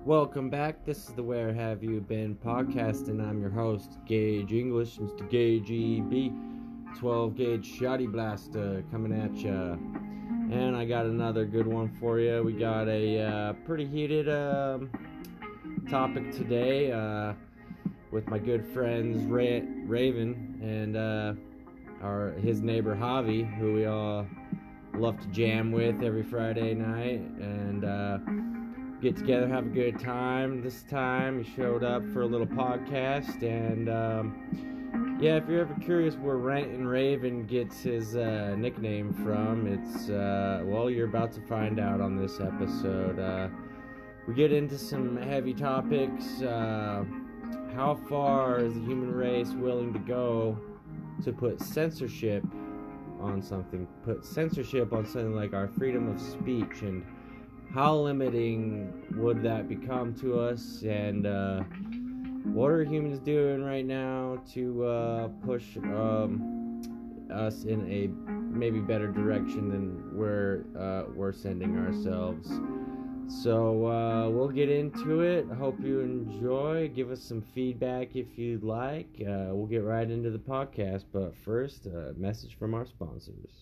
Welcome back. This is the Where Have You Been podcast, and I'm your host, Gage English, Mr. Gage EB, 12 gauge shotty blaster coming at ya. And I got another good one for you. We got a pretty heated topic today with my good friends Raven and his neighbor Javi, who we all love to jam with every Friday night and get together, have a good time. This time he showed up for a little podcast, and if you're ever curious where Rant and Raven gets his nickname from, it's you're about to find out on this episode. We get into some heavy topics. How far is the human race willing to go to put censorship on something? Put censorship on something like our freedom of speech, and how limiting would that become to us, and what are humans doing right now to push us in a maybe better direction than we're sending ourselves. So we'll get into it. I hope you enjoy. Give us some feedback if you'd like. We'll get right into the podcast, but first, a message from our sponsors.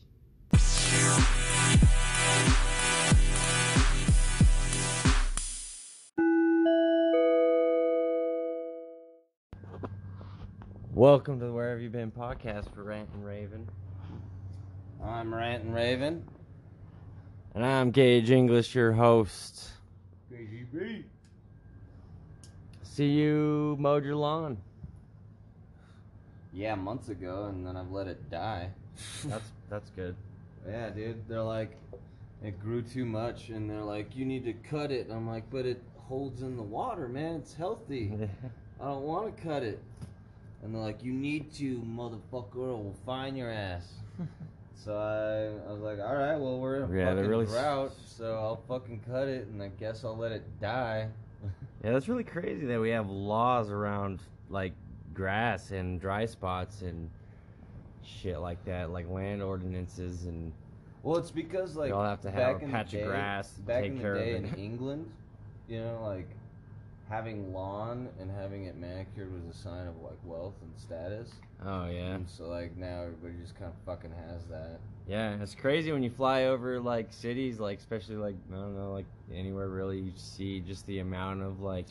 Welcome to the Where Have You Been podcast for Rant and Raven. I'm Rant and Raven. And I'm Gage English, your host. KGB. See, you mowed your lawn. Yeah, months ago, and then I've let it die. That's good. Yeah, dude. They're like, it grew too much, and they're like, you need to cut it. I'm like, but it holds in the water, man. It's healthy. I don't want to cut it. And they're like, you need to, motherfucker, or we'll fine your ass. So I was like, all right, well, we're in a fucking drought, so I'll fucking cut it, and I guess I'll let it die. Yeah, that's really crazy that we have laws around, like, grass and dry spots and shit like that, like land ordinances and... Well, it's because, like, you all have to have a patch of grass to take care of it. Back in the day in England, you know, like, having lawn and having it manicured was a sign of, like, wealth and status. Oh, yeah. And so, like, now everybody just kind of fucking has that. Yeah, it's crazy when you fly over, like, cities, like, especially, like, I don't know, like, anywhere really, you see just the amount of, like,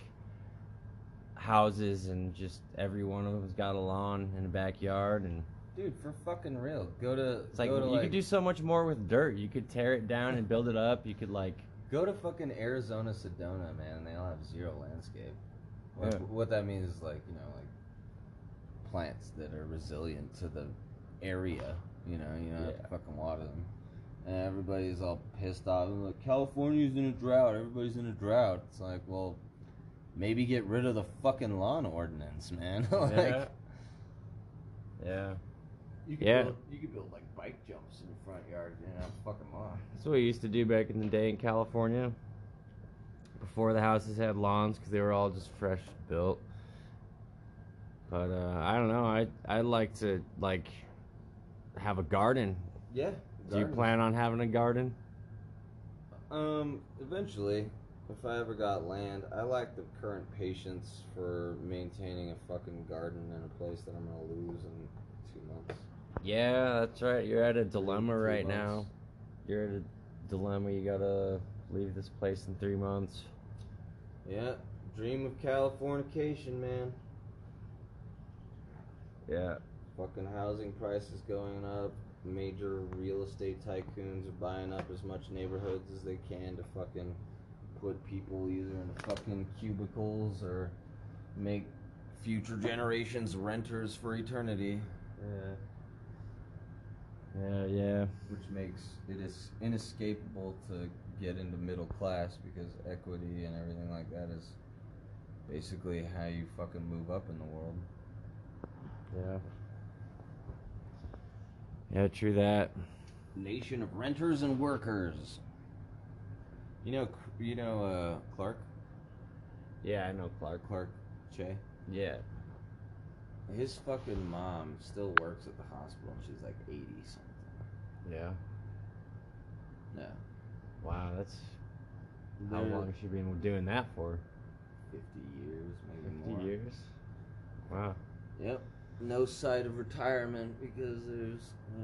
houses, and just every one of them's got a lawn and a backyard, and... Dude, for fucking real, go to... It's like, you could do so much more with dirt. You could tear it down and build it up. You could, like... Go to fucking Arizona, Sedona, man, and they all have zero landscape. Yeah. What that means is, like, you know, like, plants that are resilient to the area, you don't have to fucking water them. And everybody's all pissed off. And like, California's in a drought. Everybody's in a drought. It's like, well, maybe get rid of the fucking lawn ordinance, man. Like, yeah. You could build like bike jumps in your front yard, fucking lawn. That's what we used to do back in the day in California. Before the houses had lawns, because they were all just fresh built. But I don't know. I'd like to like have a garden. Yeah. Do you plan on having a garden? Eventually, if I ever got land. I lack the current patience for maintaining a fucking garden in a place that I'm gonna lose in 2 months. Yeah, that's right. You're at a dilemma right now. You're at a dilemma. You gotta leave this place in 3 months. Yeah, dream of Californication, man. Yeah. Fucking housing prices going up. Major real estate tycoons are buying up as much neighborhoods as they can to fucking put people either in fucking cubicles or make future generations renters for eternity. Yeah. Which makes it is inescapable to get into middle class, because equity and everything like that is basically how you fucking move up in the world. Yeah, true that. Nation of renters and workers. You know Clark? Yeah, I know Clark. Clark Che? Yeah. His fucking mom still works at the hospital, and she's like 80 something. Yeah. Yeah. Wow, that's... How long has she been doing that for? 50 years, maybe 50 more. years? Wow. Yep. No sight of retirement because there's.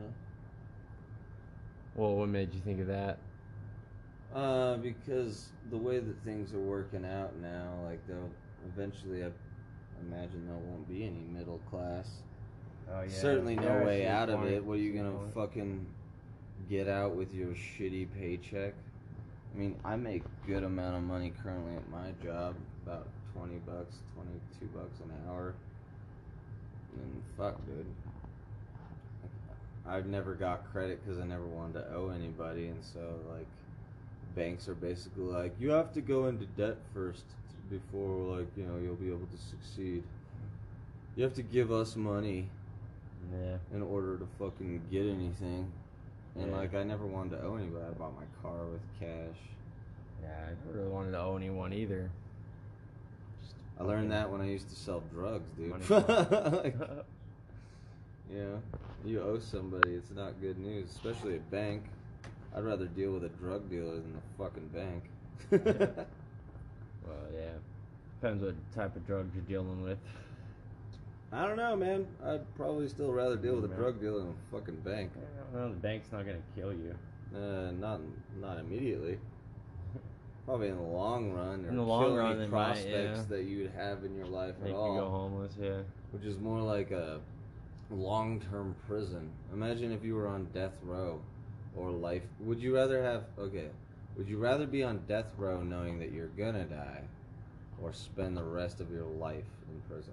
Well, what made you think of that? Because the way that things are working out now, like they'll eventually, I imagine there won't be any middle class. Oh, yeah. Certainly no Yeah, way good out of point. it. What are you Good gonna point. fucking get out with your shitty paycheck? I mean, I make good amount of money currently at my job, about $20, $22 an hour. And fuck, dude. I've never got credit because I never wanted to owe anybody, and so like banks are basically like, you have to go into debt first before like you'll be able to succeed. You have to give us money Yeah. in order to fucking get anything. And Yeah. like I never wanted to owe anybody. I bought my car with cash. Yeah, I never really wanted to owe anyone either. Just I learned fucking that when I used to sell drugs, dude. money. Like, you owe somebody, it's not good news, especially a bank. I'd rather deal with a drug dealer than a fucking bank. Well, yeah. Depends what type of drugs you're dealing with. I don't know, man. I'd probably still rather deal with a Man. drug dealer than a fucking bank. Well, the bank's not gonna kill you. Not immediately. Probably in the long run, or In the long kill run, any they might, prospects yeah. that you'd have in your life Make at you all. go homeless, yeah. Which is more like a long-term prison. Imagine if you were on death row or life. Would you rather be on death row knowing that you're gonna die, or spend the rest of your life in prison?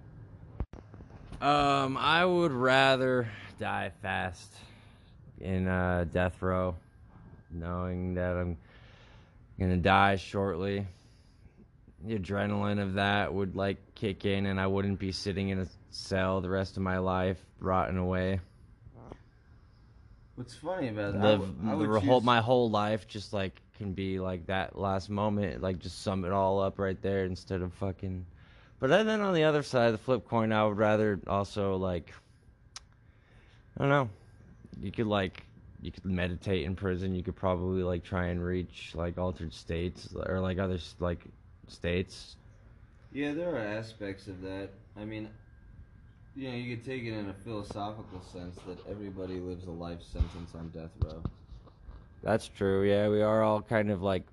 I would rather die fast in death row, knowing that I'm gonna die shortly. The adrenaline of that would like kick in, and I wouldn't be sitting in a cell the rest of my life, rotting away. What's funny about My whole life just like can be like that last moment, like just sum it all up right there instead of fucking. But then on the other side of the flip coin, I would rather also like, I don't know, you could meditate in prison. You could probably like try and reach like altered states or like other like states. Yeah, there are aspects of that. I mean, you could take it in a philosophical sense that everybody lives a life sentence on death row. That's true. Yeah, we are all kind of like,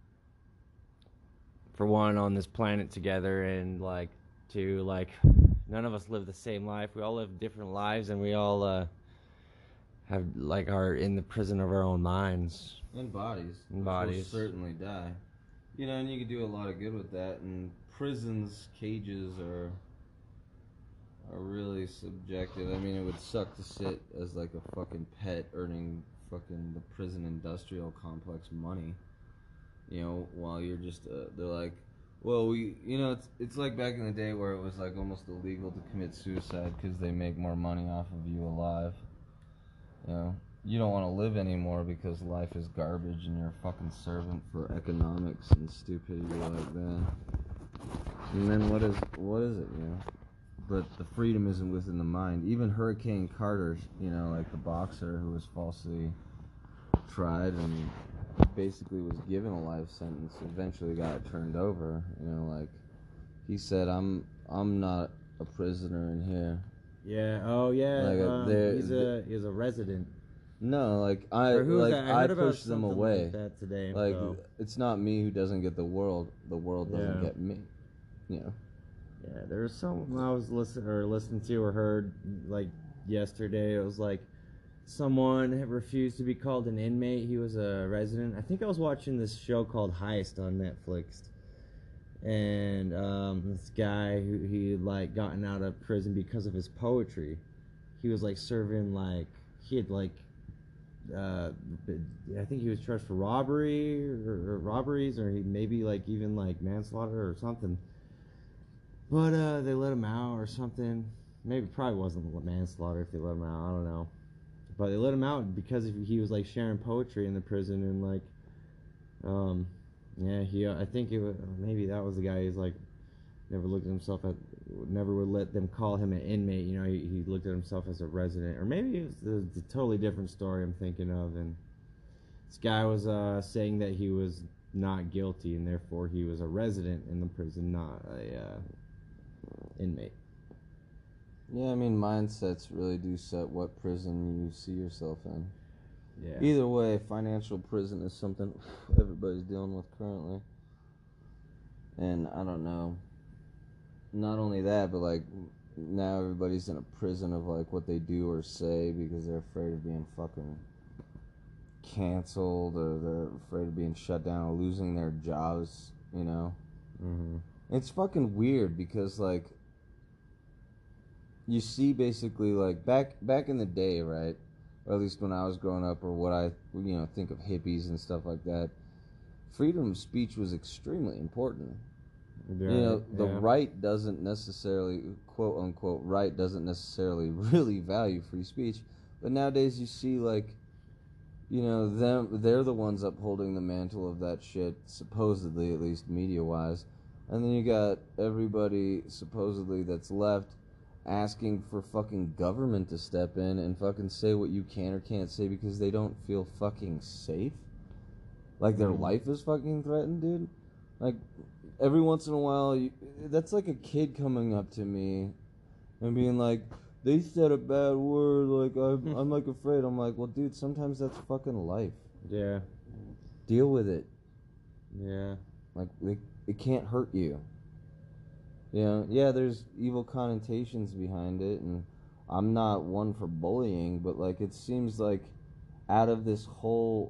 for one, on this planet together, and like two, like none of us live the same life. We all live different lives, and we all have like are in the prison of our own minds And bodies. and which bodies. will certainly die. And you could do a lot of good with that. And prisons, cages are really subjective. I mean, it would suck to sit as like a fucking pet earning fucking the prison industrial complex money. While you're just they're like, well, it's like back in the day where it was like almost illegal to commit suicide because they make more money off of you alive. You don't want to live anymore because life is garbage and you're a fucking servant for economics and stupidity like that. And then what is it, But the freedom isn't within the mind. Even Hurricane Carter, like the boxer who was falsely tried and basically was given a life sentence, eventually got turned over. Like he said, I'm not a prisoner in here. Yeah. Oh yeah. Like he's a resident. No, like I push them away. Like that today. Like it's not me who doesn't get the world doesn't get me. Yeah, there was someone I was listening to or heard like yesterday. It was like someone had refused to be called an inmate. He was a resident. I think I was watching this show called Heist on Netflix, and this guy he like gotten out of prison because of his poetry. He was like serving like he had like. I think he was charged for robbery or robberies, or he maybe like even like manslaughter or something. But they let him out or something. Maybe probably wasn't manslaughter if they let him out. I don't know. But they let him out because he was like sharing poetry in the prison, and like, I think maybe that was the guy who's like never looked at himself never would let them call him an inmate. He looked at himself as a resident, or maybe it was a totally different story I'm thinking of. And this guy was saying that he was not guilty, and therefore he was a resident in the prison, not a inmate. Yeah, I mean, mindsets really do set what prison you see yourself in. Yeah. Either way, financial prison is something everybody's dealing with currently. And I don't know. Not only that, but like now everybody's in a prison of like what they do or say because they're afraid of being fucking canceled, or they're afraid of being shut down or losing their jobs, you know? Mm-hmm. It's fucking weird because like you see basically like back in the day, right? Or at least when I was growing up, or what I think of hippies and stuff like that, freedom of speech was extremely important. Yeah, The right doesn't necessarily, quote unquote, right doesn't necessarily really value free speech. But nowadays you see like, they're the ones upholding the mantle of that shit, supposedly, at least media wise. And then you got everybody supposedly that's left asking for fucking government to step in and fucking say what you can or can't say because they don't feel fucking safe. Like their life is fucking threatened, dude. Like every once in a while, that's like a kid coming up to me and being like, they said a bad word, like I'm like afraid. I'm like, well, dude, sometimes that's fucking life. Yeah. Deal with it. Yeah. Like it can't hurt you. Yeah, there's evil connotations behind it, and I'm not one for bullying, but like it seems like out of this whole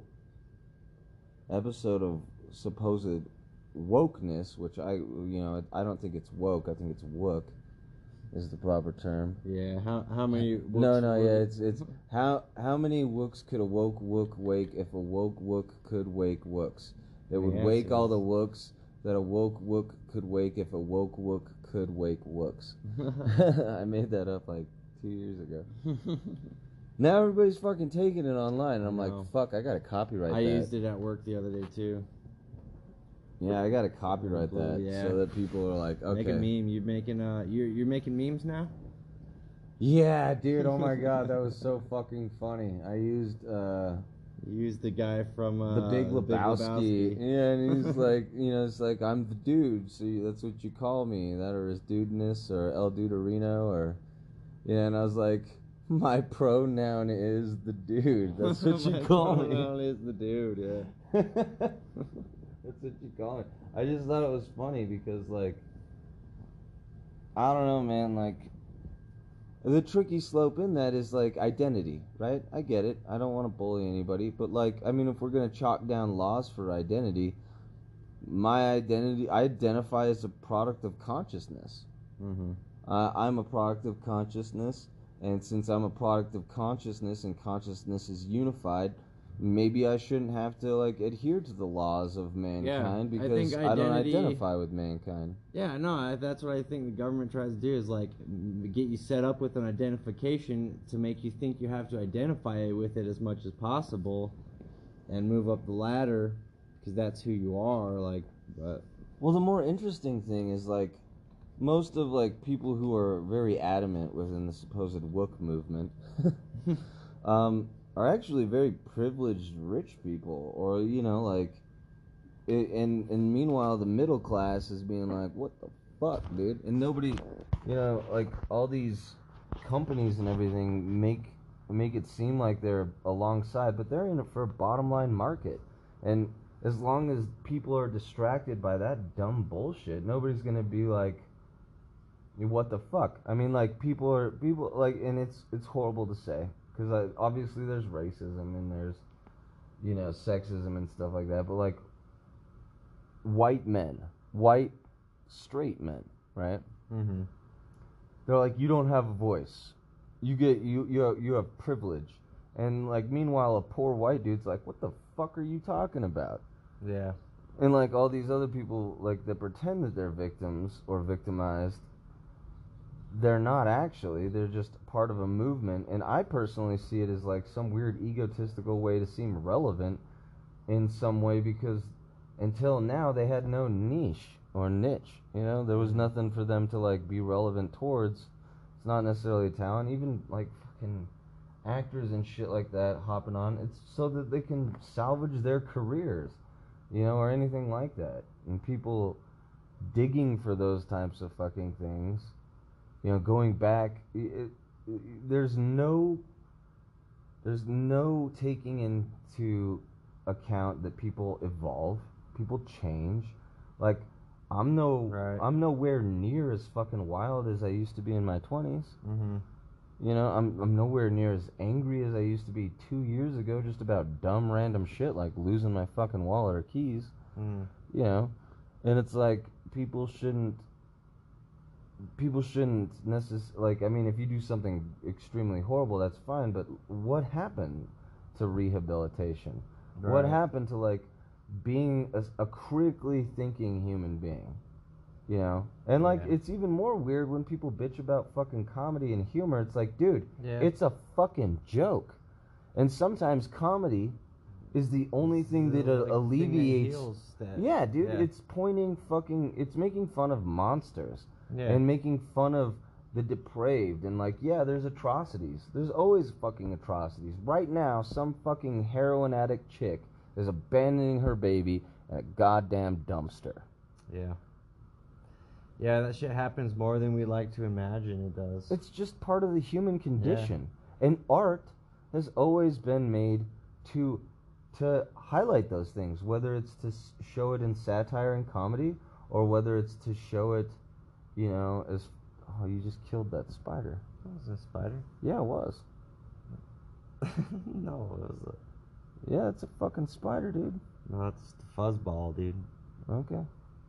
episode of supposed wokeness, which I don't think it's woke, I think it's wook is the proper term. Yeah, how many wooks it's how many wooks could a woke wook wake if a woke wook could wake wooks? It would wake all the wooks that a woke wook could wake if a woke wook could wake wooks. I made that up like 2 years ago. Now everybody's fucking taking it online, and I'm like, fuck, I gotta copyright that. I used it at work the other day too. Yeah, I gotta copyright that so that people are like, okay. Make a meme. You're making memes now? Yeah, dude. Oh my god, that was so fucking funny. I used You used the guy from the Big Lebowski. Yeah, and he's like, it's like, I'm the dude, so that's what you call me. That or his dudeness or El Duderino or and I was like, my pronoun is the dude. That's what you call me. My pronoun is the dude. Yeah. That's what you call it. I just thought it was funny because, like, I don't know, man, like, the tricky slope in that is, like, identity, right? I get it. I don't want to bully anybody, but, like, I mean, if we're going to chalk down laws for identity, my identity, I identify as a product of consciousness. Mm-hmm. I'm a product of consciousness, and since I'm a product of consciousness and consciousness is unified, maybe I shouldn't have to like adhere to the laws of mankind because I don't identify with mankind. Yeah, no, that's what I think the government tries to do is like get you set up with an identification to make you think you have to identify with it as much as possible and move up the ladder because that's who you are. Like, but well, the more interesting thing is like most of like people who are very adamant within the supposed woke movement. Are actually very privileged rich people, or and meanwhile the middle class is being like, what the fuck, dude? And nobody, like all these companies and everything make it seem like they're alongside, but they're in it for a bottom line market. And as long as people are distracted by that dumb bullshit, nobody's gonna be like, what the fuck? I mean, like people like, and it's horrible to say. Because obviously there's racism and there's, sexism and stuff like that. But like, white straight men, right? Mm-hmm. They're like, you don't have a voice. You have privilege. And like, meanwhile, a poor white dude's like, what the fuck are you talking about? Yeah. And like all these other people like that pretend that they're victims or victimized. They're not actually. They're just part of a movement. And I personally see it as like some weird egotistical way to seem relevant in some way because until now they had no niche or niche. There was nothing for them to like be relevant towards. It's not necessarily a talent. Even like fucking actors and shit like that hopping on. It's so that they can salvage their careers. or anything like that. And people digging for those types of fucking things, going back, there's no taking into account that people evolve, people change. Like, I'm nowhere near as fucking wild as I used to be in my 20s. Mm-hmm. I'm nowhere near as angry as I used to be 2 years ago, just about dumb random shit like losing my fucking wallet or keys. Mm. And it's like people shouldn't necessarily, like, I mean, if you do something extremely horrible, that's fine, but what happened to rehabilitation? Right. What happened to, like, being a critically thinking human being? And, like, Yeah. it's even more weird when people bitch about fucking comedy and humor. It's like, dude, Yeah. it's a fucking joke. And sometimes comedy is the only thing that alleviates... Yeah, dude, yeah. it's making fun of monsters. Yeah. And making fun of the depraved. And, like, yeah, there's atrocities. There's always fucking atrocities. Right now, some fucking heroin addict chick is abandoning her baby in a goddamn dumpster. Yeah. Yeah, that shit happens more than we like to imagine it does. It's just part of the human condition. Yeah. And art has always been made to highlight those things, whether it's to show it in satire and comedy, or whether it's to show it, as... Oh, you just killed that spider. Was it a spider? Yeah, it was. No, it was Yeah, it's a fucking spider, dude. No, it's the fuzzball, dude. Okay.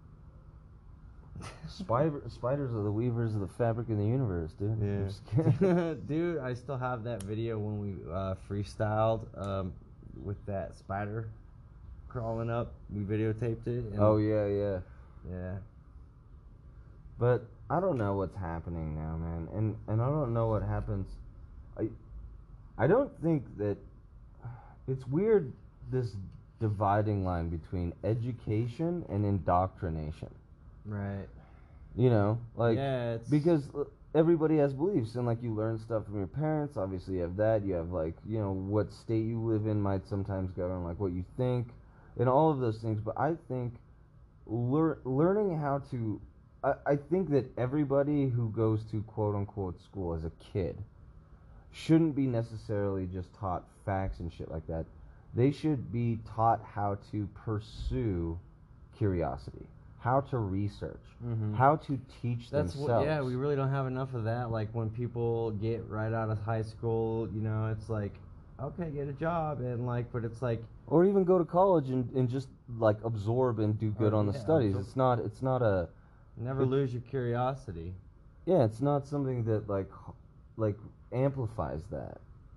Spiders are the weavers of the fabric of the universe, dude. Yeah. I'm just kidding. Dude, I still have that video when we freestyled with that spider crawling up. We videotaped it. And oh, yeah. Yeah. But I don't know what's happening now, man. And I don't know what happens. I don't think that... It's weird, this dividing line between education and indoctrination. Right. Yeah, because everybody has beliefs, and, like, you learn stuff from your parents. Obviously you have that. You have, like, what state you live in might sometimes govern, like, what you think, and all of those things. But I think learning how to... I think that everybody who goes to quote-unquote school as a kid shouldn't be necessarily just taught facts and shit like that. They should be taught how to pursue curiosity, how to research, how to teach themselves. Yeah, we really don't have enough of that. Like, when people get right out of high school, it's like, okay, get a job, and, like, but it's like... Or even go to college and just, like, absorb and do good on the studies. It's not a... Never lose your curiosity. Yeah, it's not something that, like amplifies that.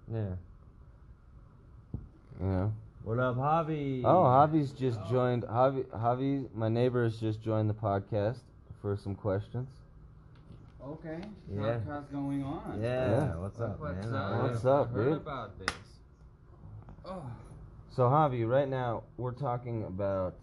Yeah. What up, Javi? Oh, Javi's just joined. Javi, my neighbor, has just joined the podcast for some questions. Okay. Yeah. How's going on? Yeah. What's up, man? What's up, I heard dude? about this. Oh. So, Javi, right now we're talking about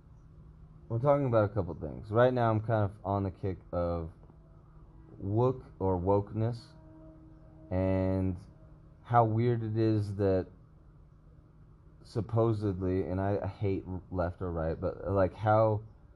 a couple things. Right now I'm kind of on the kick of wokeness, and how weird it is that supposedly, and I hate left or right, but, like, how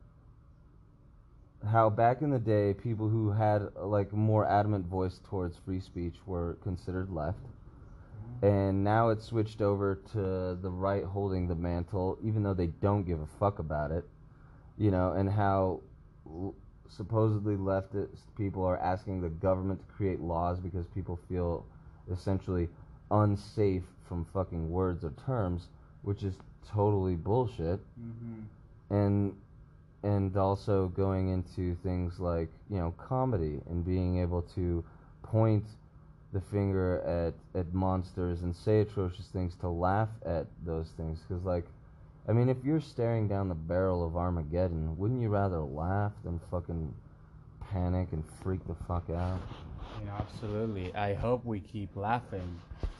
back in the day people who had, like, more adamant voice towards free speech were considered left, and now it's switched over to the right holding the mantle, even though they don't give a fuck about it. And how supposedly leftist people are asking the government to create laws because people feel essentially unsafe from fucking words or terms, which is totally bullshit. And also going into things like, comedy and being able to point the finger at monsters and say atrocious things to laugh at those things. Because, like, I mean, if you're staring down the barrel of Armageddon, wouldn't you rather laugh than fucking panic and freak the fuck out? Absolutely. I hope we keep laughing.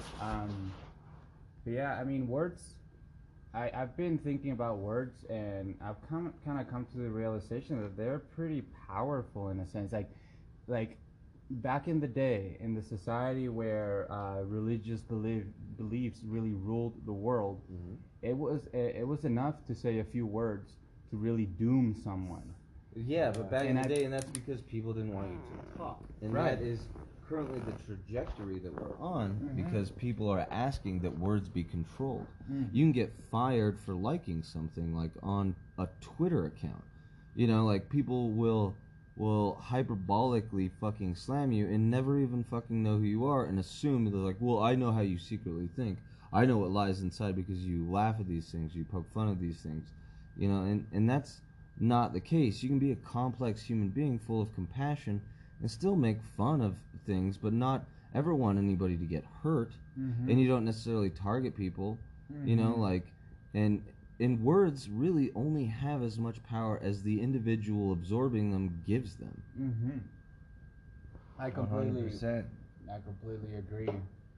But yeah, I mean, words. I've been thinking about words, and I've kind of come to the realization that they're pretty powerful in a sense. Like back in the day, in the society where religious beliefs really ruled the world, it was enough to say a few words to really doom someone. Yeah, but back in And the day, and that's because people didn't want you to talk. And Right. that is currently the trajectory that we're on because people are asking that words be controlled. You can get fired for liking something like on a Twitter account. You know, like people will hyperbolically fucking slam you and never even fucking know who you are and assume they're like, well, I know how you secretly think. I know what lies inside because you laugh at these things, you poke fun at these things. You know, and that's not the case. You can be a complex human being full of compassion and still make fun of things, but not ever want anybody to get hurt. And you don't necessarily target people, you know, like, and words really only have as much power as the individual absorbing them gives them. I completely 100%. I completely agree.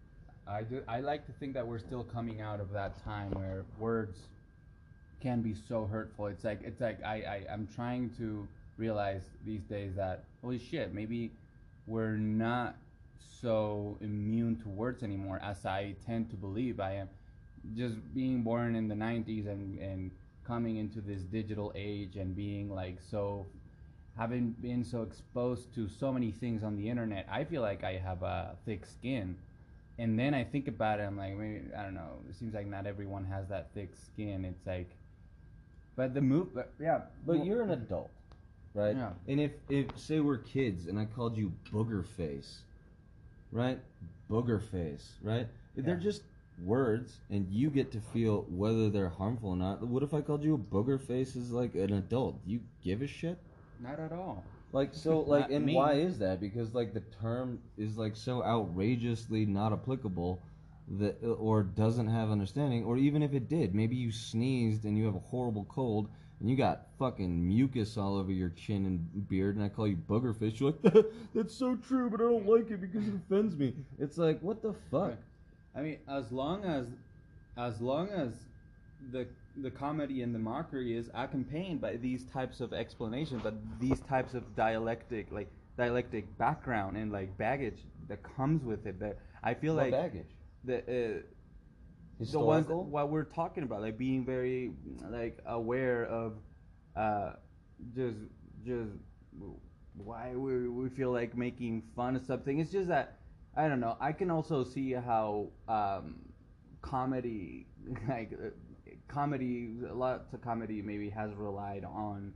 I like to think that we're still coming out of that time where words can be so hurtful. It's like I'm trying to realize these days that holy shit, maybe we're not so immune to words anymore as I tend to believe I am. Just being born in the 90s and coming into this digital age and being like so, having been so exposed to so many things on the internet, I feel like I have a thick skin. And then I think about it, I'm like, maybe, I don't know, it seems like not everyone has that thick skin. It's like, but You're an adult, right? Yeah. And if say we're kids and I called you booger face, right? Booger face, right? They're just words, and you get to feel whether they're harmful or not. What if I called you a booger face as like an adult? Do you give a shit? not at all. Like, so, like, Not and me. why is that? Because, like, the term is, like, so outrageously not applicable that, or doesn't have understanding, or even if it did, maybe you sneezed and you have a horrible cold, and you got fucking mucus all over your chin and beard, and I call you booger face, you're like, that's so true, but I don't like it because it offends me. It's like, what the fuck? I mean, as long as the comedy and the mockery is accompanied by these types of explanations, but these types of dialectic background and like baggage that comes with it. That I feel What like baggage? the ones Historical? what we're talking about, like being very like aware of just why we feel like making fun of something. It's just that I don't know. I can also see how comedy lots of comedy maybe has relied on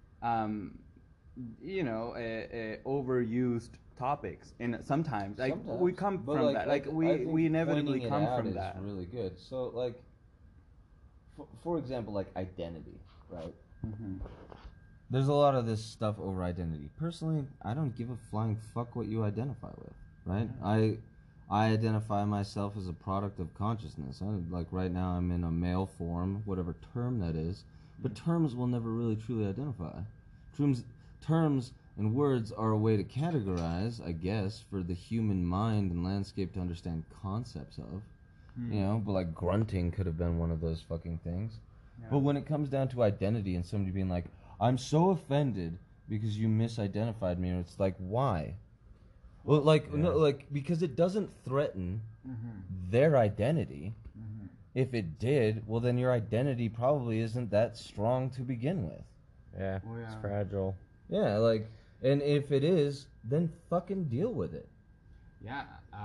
overused topics, and sometimes like we come But, from that, like I we think inevitably pointing it come out from is that. really good. So, like, for example, like identity, right? There's a lot of this stuff over identity. Personally, I don't give a flying fuck what you identify with, right? I identify myself as a product of consciousness. Like right now I'm in a male form, whatever term that is, but terms will never really truly identify. Terms and words are a way to categorize, I guess, for the human mind and landscape to understand concepts of. You know, but like grunting could have been one of those fucking things. Yeah. But when it comes down to identity and somebody being like, I'm so offended because you misidentified me, and it's like, why? Well, like, no, like, because it doesn't threaten their identity. If it did, well, then your identity probably isn't that strong to begin with. Yeah, Oh, it's yeah. fragile. Yeah, like, and if it is, then fucking deal with it. Yeah,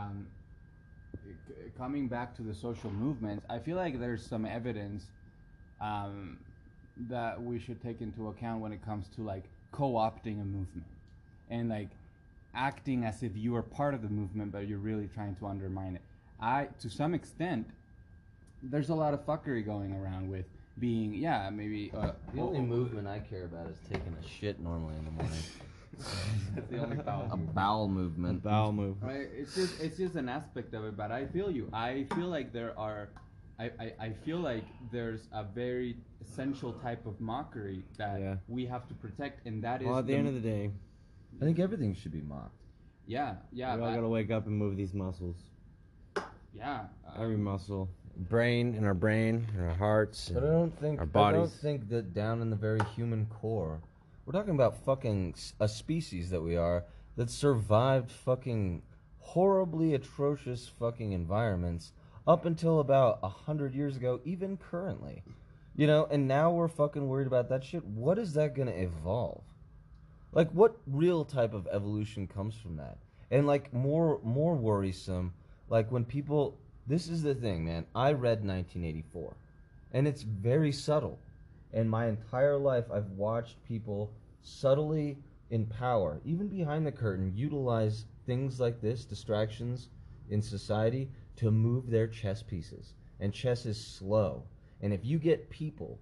coming back to the social movements, I feel like there's some evidence that we should take into account when it comes to like co-opting a movement and like acting as if you are part of the movement, but you're really trying to undermine it. To some extent, there's a lot of fuckery going around with being, maybe. The only movement I care about is taking a shit normally in the morning. That's the only bowel A movement. bowel movement. Bowel move. Right, it's just an aspect of it, but I feel you. I feel like I feel like there's a very essential type of mockery that we have to protect, and that is. Well, at the end of the day, I think everything should be mocked. yeah. we all gotta wake up and move these muscles. Yeah. Every muscle, brain, in our hearts, But I don't think our bodies. I don't think that down in the very human core, we're talking about fucking a species that we are that survived fucking horribly atrocious fucking environments up until about 100 years ago, even currently. You know, and now we're fucking worried about that shit. What is that gonna evolve? Like, what real type of evolution comes from that? And like more worrisome, like when people, this is the thing, man. I read 1984, and it's very subtle. And my entire life, I've watched people subtly in power, even behind the curtain, utilize things like this, distractions in society, to move their chess pieces. And chess is slow. And if you get people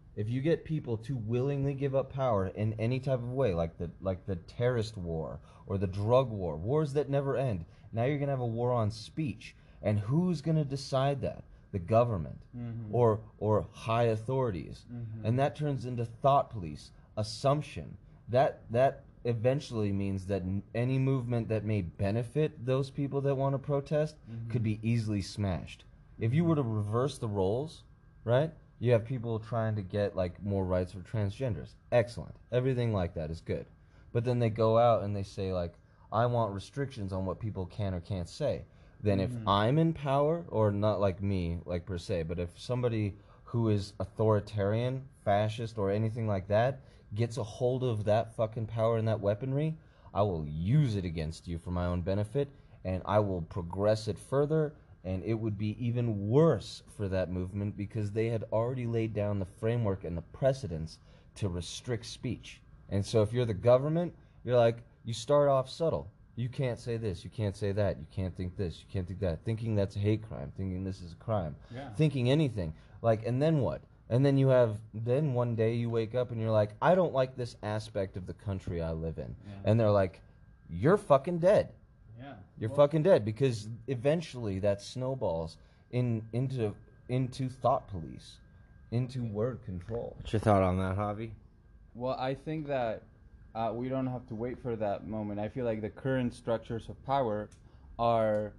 to willingly give up power in any type of way, like the terrorist war or the drug war, wars that never end, now you're gonna have a war on speech. And who's gonna decide that? The government, or high authorities. And that turns into thought police, assumption. That eventually means that any movement that may benefit those people that want to protest could be easily smashed. If you were to reverse the roles, right? You have people trying to get like more rights for transgenders. Excellent. Everything like that is good. But then they go out and they say like, I want restrictions on what people can or can't say. Then if I'm in power, or not like me, like per se, but if somebody who is authoritarian, fascist, or anything like that gets a hold of that fucking power and that weaponry, I will use it against you for my own benefit, and I will progress it further, and it would be even worse for that movement because they had already laid down the framework and the precedents to restrict speech. And so if you're the government, you're like, you start off subtle. You can't say this, you can't say that, you can't think this, you can't think that, thinking that's a hate crime, thinking this is a crime, thinking anything. Like, and then what? And then then one day you wake up and you're like, I don't like this aspect of the country I live in. And they're like, you're fucking dead. You're fucking dead, because eventually that snowballs into thought police, into word control. What's your thought on that, Javi? Well, I think that we don't have to wait for that moment. I feel like the current structures of power are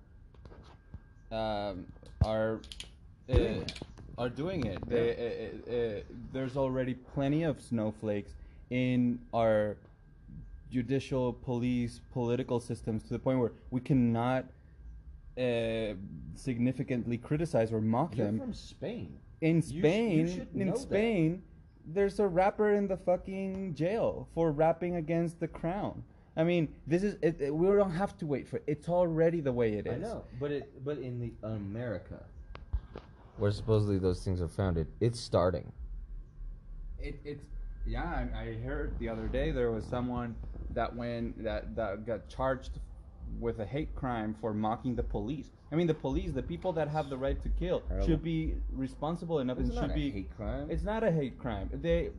doing it. There's already plenty of snowflakes in our judicial, police, political systems, to the point where we cannot significantly criticize or mock them. You're from Spain. In Spain, there's a rapper in the fucking jail for rapping against the crown. I mean, this is it. We don't have to wait for it. It's already the way it is. I know, but in the America, where supposedly those things are founded, it's starting. I heard the other day there was someone that got charged with a hate crime for mocking the police. I mean, the police, the people that have the right to kill, should be responsible enough, and should be. It's not a hate crime. It's not a hate crime.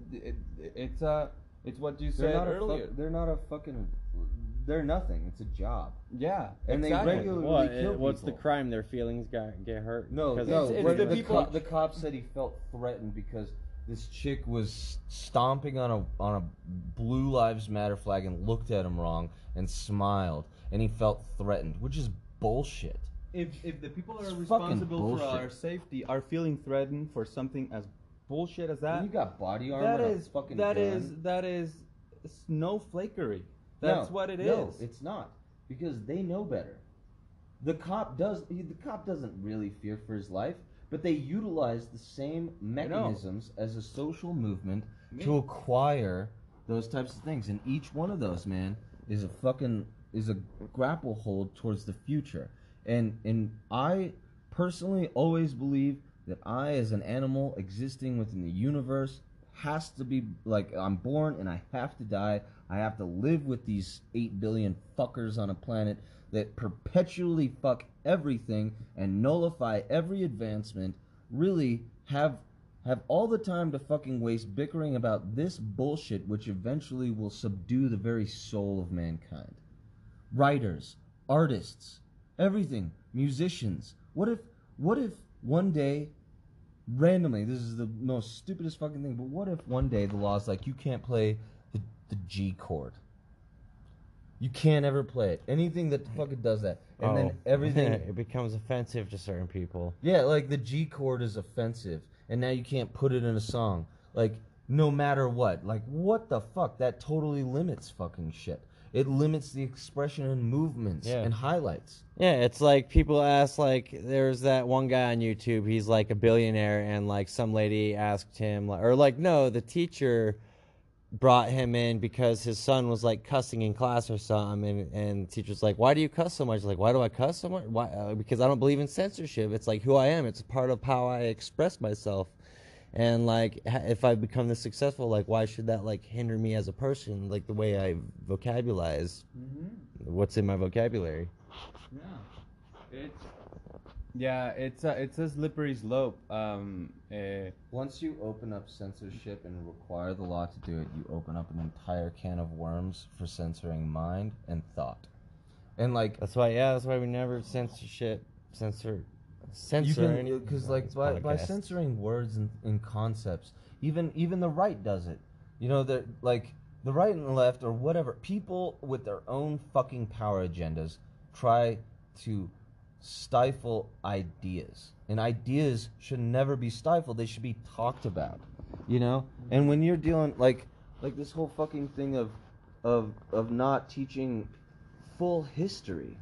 It's what you said earlier. They're not a fucking. They're nothing. It's a job. Yeah, and exactly. they regularly kill people. What's the crime? Their feelings get hurt. No. It's the people. The cop said he felt threatened because this chick was stomping on a Blue Lives Matter flag and looked at him wrong and smiled, and he felt threatened, which is bullshit. If the people that are responsible for our safety are feeling threatened for something as bullshit as that, when you got body armor, that is snowflakery. That's what it is. No, it's not, because they know better. The cop doesn't really fear for his life, but they utilize the same mechanisms as a social movement to acquire those types of things, and each one of those, man, is a grapple hold towards the future. And I personally always believe that I, as an animal existing within the universe, has to be like, I'm born and I have to die. I have to live with these 8 billion fuckers on a planet that perpetually fuck everything and nullify every advancement, really have all the time to fucking waste bickering about this bullshit, which eventually will subdue the very soul of mankind. Writers, artists, everything, musicians. What if one day, randomly, this is the most stupidest fucking thing, but what if one day the law's like, you can't play the G chord? You can't ever play it. Anything that fucking does that. And then everything... It becomes offensive to certain people. Yeah, like the G chord is offensive, and now you can't put it in a song. Like, no matter what. Like, what the fuck? That totally limits fucking shit. It limits the expression and movements and highlights. Yeah, it's like people ask, like, there's that one guy on YouTube, he's like a billionaire, and like some lady asked him, or like, no, the teacher brought him in because his son was like cussing in class or something, and the teacher's like, why do you cuss so much? Like, why do I cuss so much? Why? Because I don't believe in censorship. It's like who I am. It's a part of how I express myself. And like, if I become this successful, like, why should that like hinder me as a person? Like the way I vocabularize what's in my vocabulary. It's a slippery slope. Once you open up censorship and require the law to do it, you open up an entire can of worms for censoring mind and thought. And like that's why we never censor because like by censoring words and concepts, even the right does it. You know, that like the right and the left or whatever, people with their own fucking power agendas try to stifle ideas, and ideas should never be stifled. They should be talked about, you know. And when you're dealing like this whole fucking thing of not teaching full history,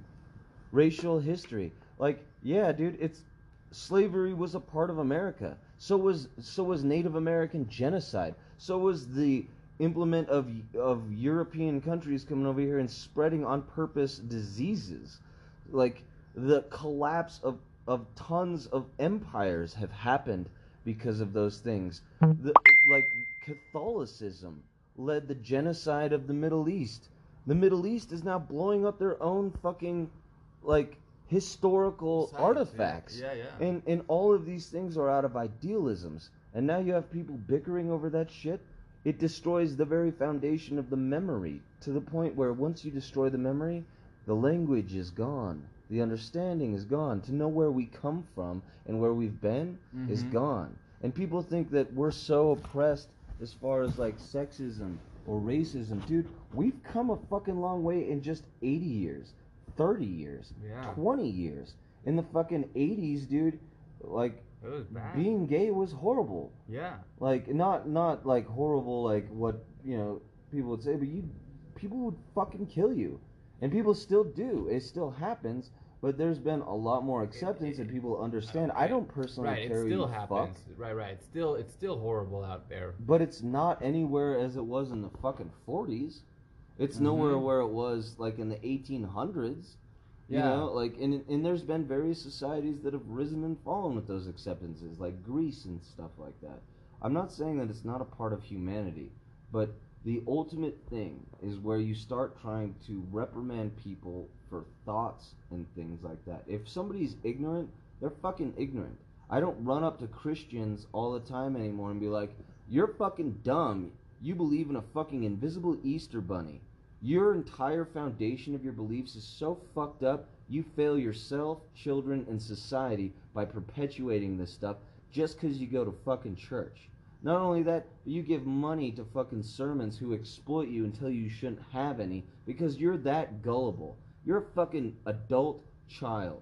racial history, like, yeah, dude, it's slavery was a part of America. So was Native American genocide. So was the implement of European countries coming over here and spreading on purpose diseases. Like, the collapse of tons of empires have happened because of those things. Like, Catholicism led the genocide of the Middle East. The Middle East is now blowing up their own fucking, like, historical artifacts. Yeah. And all of these things are out of idealisms. And now you have people bickering over that shit. It destroys the very foundation of the memory, to the point where once you destroy the memory, the language is gone. The understanding is gone. To know where we come from and where we've been is gone. And people think that we're so oppressed as far as like sexism or racism. Dude, we've come a fucking long way in just 80 years, 30 years, 20 years. In the fucking 80s, dude, like, it was bad. Being gay was horrible. Yeah. Like, not like horrible like what, you know, people would say, but people would fucking kill you. And people still do. It still happens, but there's been a lot more acceptance and people understand. I don't personally care who you fuck. Right. It's still horrible out there. But it's not anywhere as it was in the fucking 40s. It's nowhere where it was like in the 1800s. You know, like, and there's been various societies that have risen and fallen with those acceptances, like Greece and stuff like that. I'm not saying that it's not a part of humanity, but the ultimate thing is where you start trying to reprimand people for thoughts and things like that. If somebody's ignorant, they're fucking ignorant. I don't run up to Christians all the time anymore and be like, you're fucking dumb. You believe in a fucking invisible Easter bunny. Your entire foundation of your beliefs is so fucked up, you fail yourself, children, and society by perpetuating this stuff just because you go to fucking church. Not only that, but you give money to fucking sermons who exploit you and tell you shouldn't have any because you're that gullible. You're a fucking adult child.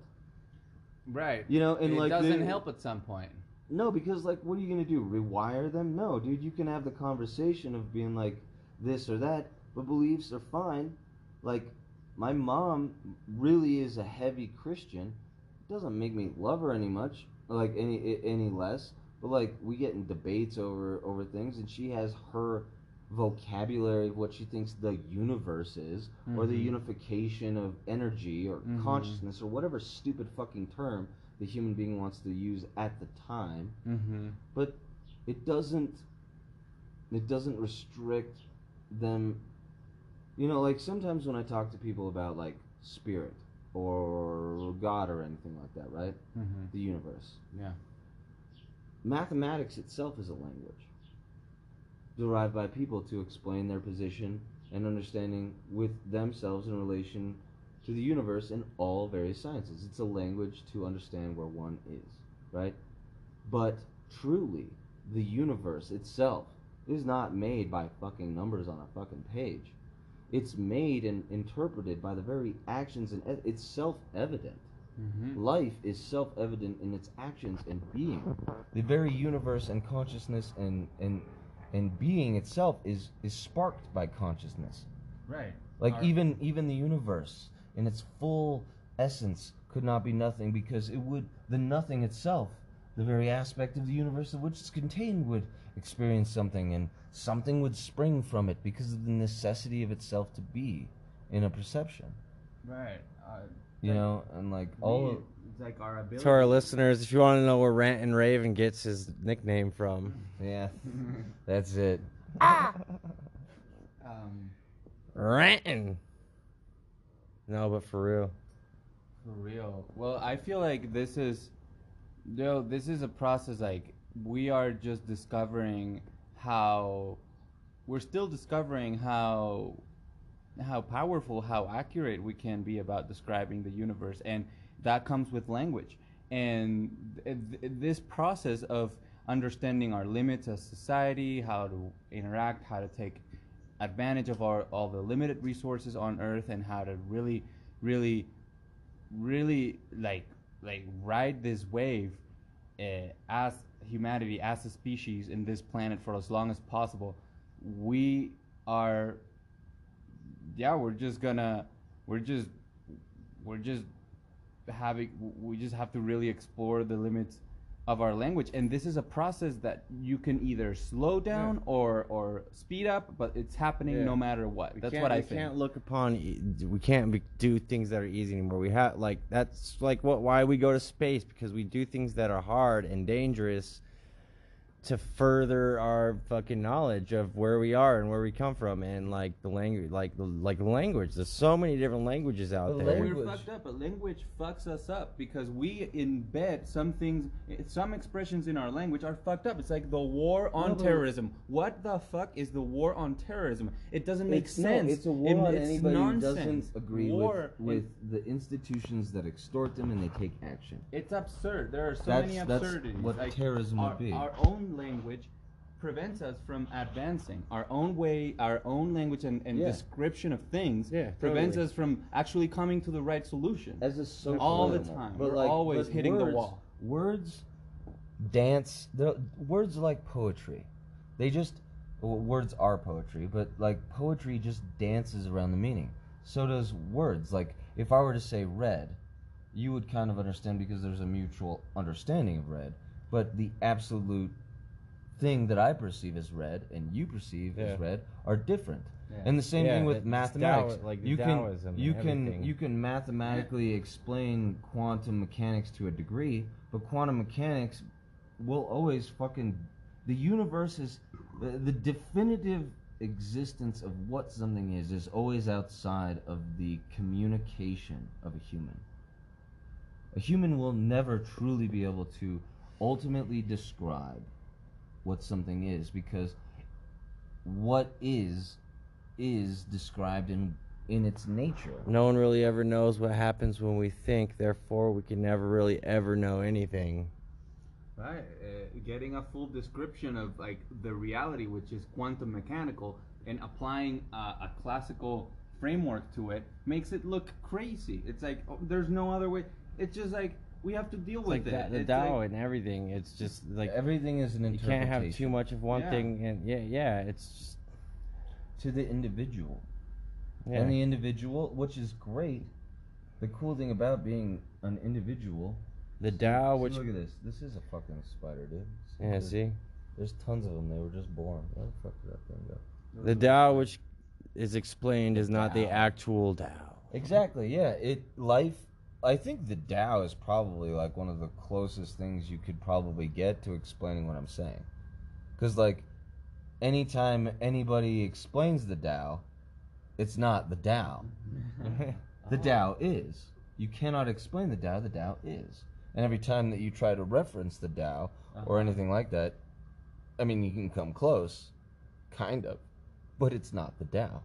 Right. You know, and it doesn't help at some point. No, because, like, what are you going to do? Rewire them? No, dude, you can have the conversation of being like this or that, but beliefs are fine. Like, my mom really is a heavy Christian. It doesn't make me love her any less. But, like, we get in debates over things, and she has her vocabulary of what she thinks the universe is, or the unification of energy or consciousness or whatever stupid fucking term the human being wants to use at the time. But it doesn't restrict them. You know, like, sometimes when I talk to people about, like, spirit or God or anything like that, right? The universe. Yeah. Mathematics itself is a language derived by people to explain their position and understanding with themselves in relation to the universe and all various sciences. It's a language to understand where one is, right? But truly, the universe itself is not made by fucking numbers on a fucking page. It's made and interpreted by the very actions, and it's self-evident. Life is self-evident in its actions and being. The very universe and consciousness and being itself is sparked by consciousness. Right. Like Our- even the universe in its full essence could not be nothing, because the nothing itself, the very aspect of the universe of which it's contained, would experience something, and something would spring from it because of the necessity of itself to be in a perception. Right. You know, and like all it's like our ability. To our listeners, if you want to know where Rant and Raven gets his nickname from, yeah, that's it. Rantin'. No, but for real. For real. Well, I feel like this is a process. Like, we are just discovering how we're still discovering how powerful, how accurate we can be about describing the universe, and that comes with language. And this process of understanding our limits as society, how to interact, how to take advantage of all the limited resources on Earth, and how to really like ride this wave as humanity, as a species in this planet for as long as possible. We are, we just have to really explore the limits of our language, and this is a process that you can either slow down or speed up, but it's happening no matter what. That's what I think. We can't look upon. We can't do things that are easy anymore. We have that's like why we go to space, because we do things that are hard and dangerous to further our fucking knowledge of where we are and where we come from, and like the language, like the language. There's so many different languages out there. We're fucked up, but language fucks us up because we embed some things, some expressions in our language are fucked up. It's like the war on terrorism. What the fuck is the war on terrorism? It doesn't make sense. No, it's a war on anybody nonsense. who doesn't agree with the institutions that extort them and they take action. It's absurd. There are so many absurdities. That's what terrorism would be. Our own language prevents us from advancing. Our own way, our own language and description of things prevents us from actually coming to the right solution. As a social all the animal. time. But We're always hitting the wall. Words words are like poetry. Words are poetry, but like poetry just dances around the meaning. So does words. Like if I were to say red, you would kind of understand because there's a mutual understanding of red, but the absolute thing that I perceive as red and you perceive as red are different. And the same thing with mathematics. You can mathematically explain quantum mechanics to a degree, but quantum mechanics will always the universe is the definitive existence of what something is always outside of the communication of a human. A human will never truly be able to ultimately describe what something is, because what is described in its nature. No one really ever knows what happens when we think, therefore we can never really ever know anything. Right. Getting a full description of like the reality, which is quantum mechanical, and applying a classical framework to it makes it look crazy. It's like there's no other way. It's just like we have to deal with it. The Tao and everything. It's just like everything is an interpretation. You can't have too much of one thing, and it's just to the individual. And the individual, which is great. The cool thing about being an individual, the Tao, which look at this. This is a fucking spider, dude. See? There's tons of them. They were just born. Where the fuck did that thing go? The Tao, which is explained, is not the actual Tao. Exactly. Yeah. I think the Tao is probably like one of the closest things you could probably get to explaining what I'm saying. Because like, anytime anybody explains the Tao, it's not the Tao. The Tao is. You cannot explain the Tao is. And every time that you try to reference the Tao or anything like that, I mean, you can come close, kind of, but it's not the Tao.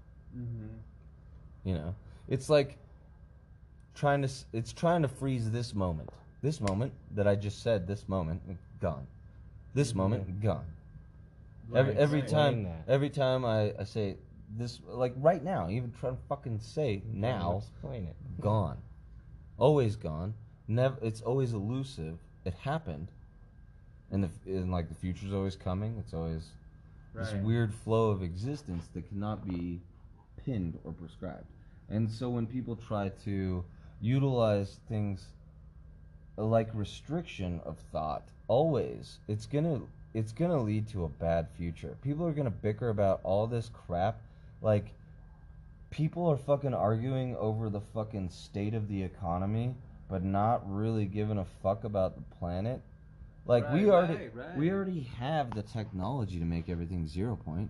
You know? It's like trying to freeze this moment that I just said, this moment gone, this moment gone. Every time I say this, like right now, even trying to fucking say now, explain it. Gone, always gone. Never. It's always elusive. It happened, and like the future's always coming. It's always this weird flow of existence that cannot be pinned or prescribed. And so when people try to utilize things like restriction of thought, always it's gonna lead to a bad future. People are gonna bicker about all this crap. Like, people are fucking arguing over the fucking state of the economy, but not really giving a fuck about the planet. Like, we already have the technology to make everything 0 point.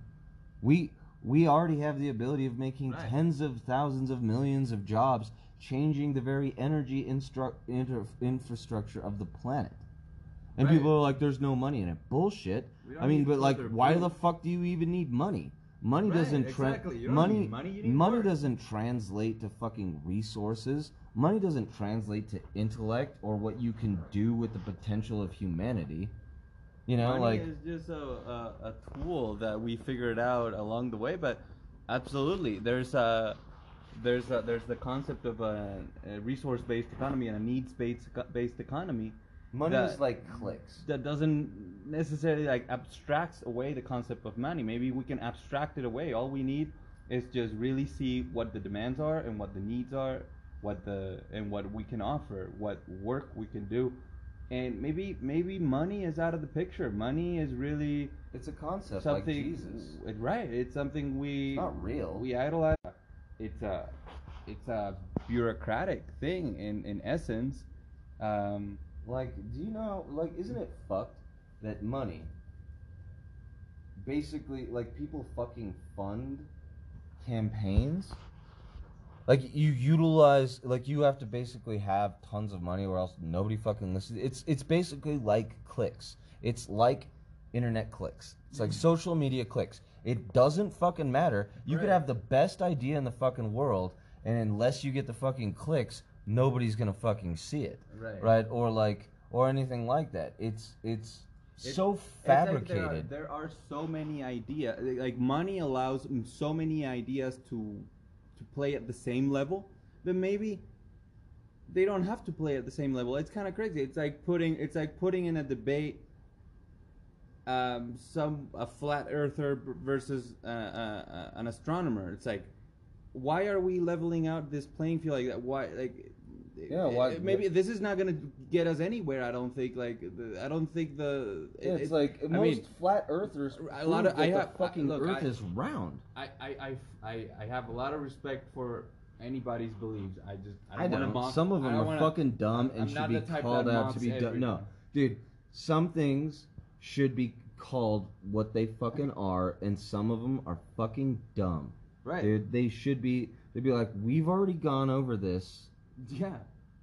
We already have the ability of making tens of thousands of millions of jobs, changing the very energy infrastructure of the planet. And people are like, there's no money in it. Bullshit. I mean, but like, why the fuck do you even need money? Money doesn't money doesn't translate to fucking resources. Money doesn't translate to intellect or what you can do with the potential of humanity. You know, money like, is just a tool that we figured out along the way. But absolutely, there's the concept of a resource-based economy and a needs-based economy. money is like clicks. That doesn't necessarily like abstracts away the concept of money. Maybe we can abstract it away. All we need is just really see what the demands are and what the needs are, what we can offer, what work we can do. And maybe money is out of the picture. Money is really It's a concept something, like Jesus. right? It's something It's not real. we idolize. It's a bureaucratic thing in essence. Like, do you know, like, isn't it fucked that money, basically, like, people fucking fund campaigns? Like, you utilize, like, you have to basically have tons of money or else nobody fucking listens. It's basically like clicks. It's like internet clicks. It's like social media clicks. It doesn't fucking matter. You could have the best idea in the fucking world, and unless you get the fucking clicks, nobody's gonna fucking see it, right? Or anything like that. It's so fabricated. It's like there are so many ideas. Like, money allows so many ideas to play at the same level, but maybe they don't have to play at the same level. It's kind of crazy. It's like putting in a debate a flat earther versus an astronomer. It's like, why are we leveling out this playing field like that? Why, like, Yeah, why? Maybe this is not gonna get us anywhere. I don't think. Like, I don't think It's like most flat earthers. A lot of the fucking Earth is round. I have a lot of respect for anybody's beliefs. I know some of them are fucking dumb and should be called out to be dumb. No, dude, some things should be called what they fucking are, and some of them are fucking dumb. Right, dude. They'd be like, we've already gone over this. Yeah.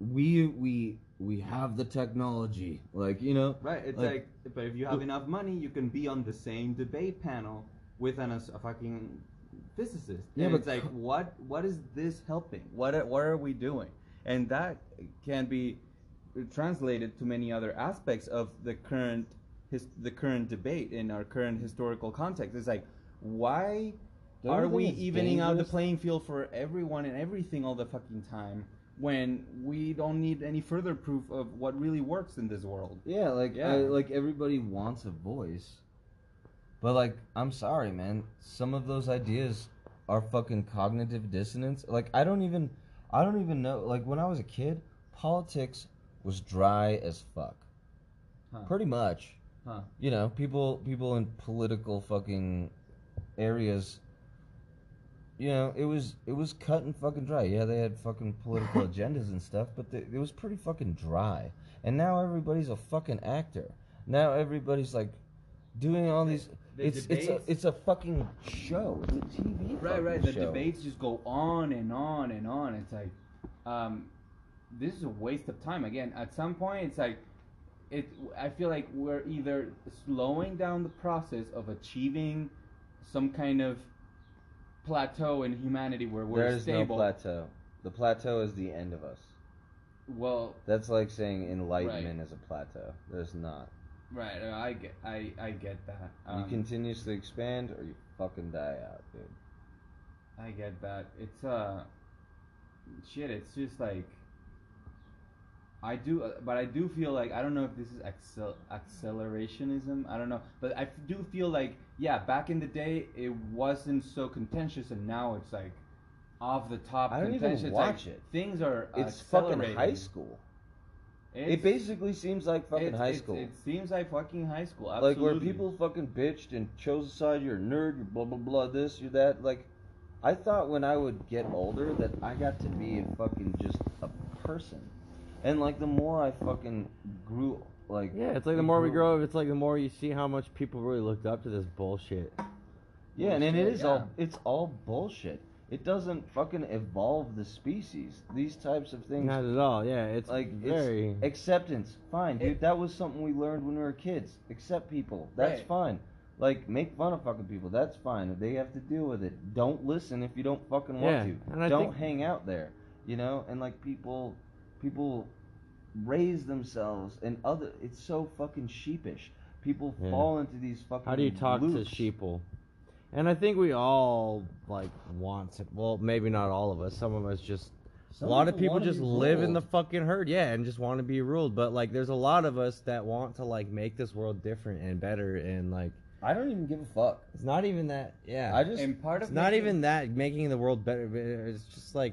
We have the technology, like, you know. Right. It's like, but if you have enough money, you can be on the same debate panel with a fucking physicist. Yeah, and but it's like, what is this helping? What are we doing? And that can be translated to many other aspects of the current debate in our current historical context. It's like, why are we evening out the playing field for everyone and everything all the fucking time, when we don't need any further proof of what really works in this world? Yeah, like everybody wants a voice, but like, I'm sorry, man, some of those ideas are fucking cognitive dissonance. Like, I don't even know. Like, when I was a kid, politics was dry as fuck, pretty much. You know, people in political fucking areas. You know, it was cut and fucking dry. Yeah, they had fucking political agendas and stuff, but it was pretty fucking dry. And now everybody's a fucking actor. Now everybody's like doing all these. It's a fucking show. It's a TV. Right. The debates just go on and on and on. It's like, this is a waste of time. Again, at some point, it's like, I feel like we're either slowing down the process of achieving some kind of plateau in humanity where we're stable. There's no plateau. The plateau is the end of us. Well, that's like saying enlightenment is a plateau. There's not. Right. I get that. You continuously expand or you fucking die out, dude. I get that. It's shit. It's just like, I do, but I do feel like, I don't know if this is accelerationism. I don't know, but I do feel like, yeah, back in the day it wasn't so contentious, and now it's like off the top. I don't contentious. even It's watch like it. Things are It's fucking accelerating. high school. It It's- basically seems like fucking it's- high it's- school. It seems like fucking high school. Like Absolutely. where people fucking bitched and chose a side, you're a nerd, you're blah blah blah, this, you're that. Like, I thought when I would get older that I got to be a fucking just a person. And like the more I fucking grew, like Yeah, it's like the more we grow up, it's like the more you see how much people really looked up to this bullshit. Yeah, and it is Yeah. it's all bullshit. It doesn't fucking evolve the species. These types of things, Not at all. Yeah, it's like very. it's acceptance. Fine, dude. That was something we learned when we were kids. Accept people. That's Right. fine. Like, make fun of fucking people. That's fine. They have to deal with it. Don't listen if you don't fucking Yeah, want and to. I Don't think- hang out there. You know, and like people raise themselves and other. It's so fucking sheepish. People Yeah. fall into these fucking. How do you talk loops. to sheeple? And I think we all like want to. Well, maybe not all of us. Some of us just. Some a lot of people wanna just be live in the ruled. fucking herd, yeah, and just want to be ruled. But like, there's a lot of us that want to like make this world different and better, and like, I don't even give a fuck. it's not even that. Yeah, I just. And part it's of not making- even that making the world better. But it's just like,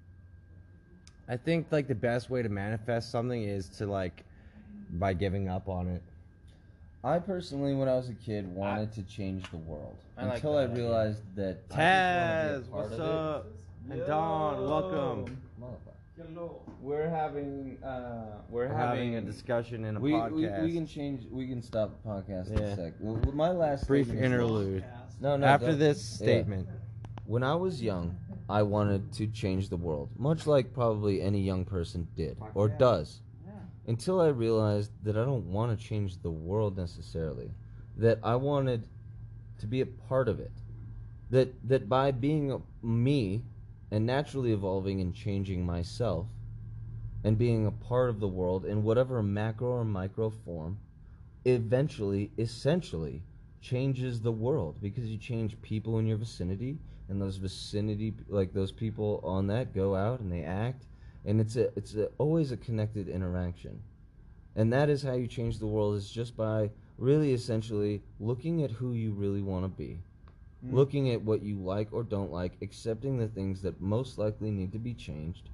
I think like the best way to manifest something is to like, by giving up on it. I personally, when I was a kid, wanted to change the world I like until I that idea. realized that I Taz, just wanna what's be a part of up? And Don, welcome. it. Motherfucker. We're having We're having a discussion in a We podcast. we can stop the podcast in Yeah. a sec. Well, my last Brief statement is this. interlude. No, After don't. this Yeah. statement. When I was young, I wanted to change the world, much like probably any young person did or does. Until I realized that I don't want to change the world necessarily, that I wanted to be a part of it. That by being me and naturally evolving and changing myself and being a part of the world in whatever macro or micro form, eventually, essentially, changes the world, because you change people in your vicinity, and those vicinity, like those people on that, go out and they act, and it's always a connected interaction. And that is how you change the world, is just by really essentially looking at who you really want to be, looking at what you like or don't like, accepting the things that most likely need to be changed,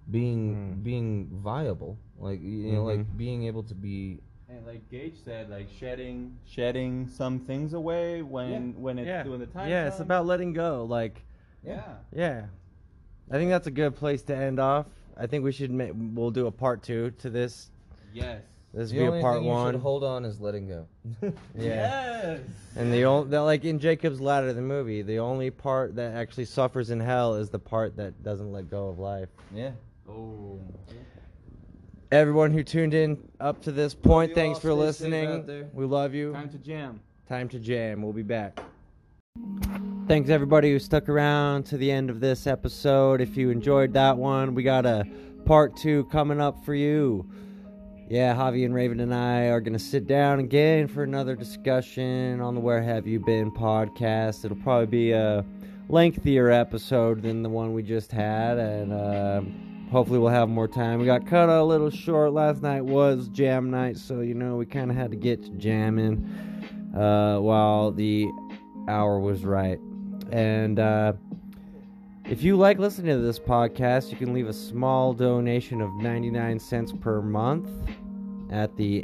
being viable, like you know, like being able to be. And like Gage said, like shedding some things away when it's doing the time. Yeah, it's about letting go. Like, Yeah. yeah. I think that's a good place to end off. I think we should we'll do a part 2 to this. Yes. This The will be only a part thing you 1. should hold on is letting go. Yeah. Yes. And like in Jacob's Ladder, the movie, the only part that actually suffers in hell is the part that doesn't let go of life. Yeah. Oh. Everyone who tuned in up to this point, you thanks all. for Stay safe listening. out there. We love you. Time to jam. Time to jam. We'll be back. Thanks everybody who stuck around to the end of this episode. If you enjoyed that one, we got a part 2 coming up for you. Yeah, Javi and Raven and I are going to sit down again for another discussion on the Where Have You Been podcast. It'll probably be a lengthier episode than the one we just had, and hopefully we'll have more time. We got cut a little short. Last night was jam night, so you know we kind of had to get to jamming while the hour was right. And if you like listening to this podcast, you can leave a small donation of 99 cents per month at the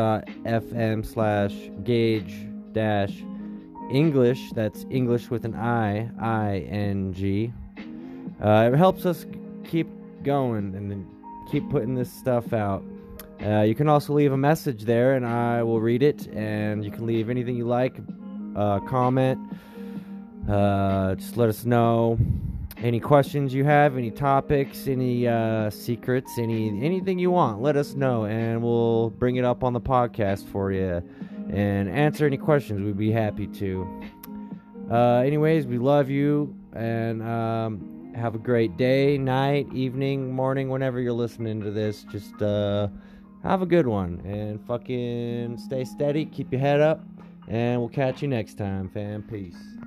anchor.fm/gauge-english. That's English with an I-N-G. It helps us keep going and then keep putting this stuff out. You can also leave a message there and I will read it, and you can leave anything you like, comment, just let us know any questions you have, any topics, any secrets, anything you want. Let us know and we'll bring it up on the podcast for you and answer any questions. We'd be happy to. Anyways, we love you, and have a great day, night, evening, morning, whenever you're listening to this. Just have a good one and fucking stay steady, keep your head up, and we'll catch you next time, fam. Peace.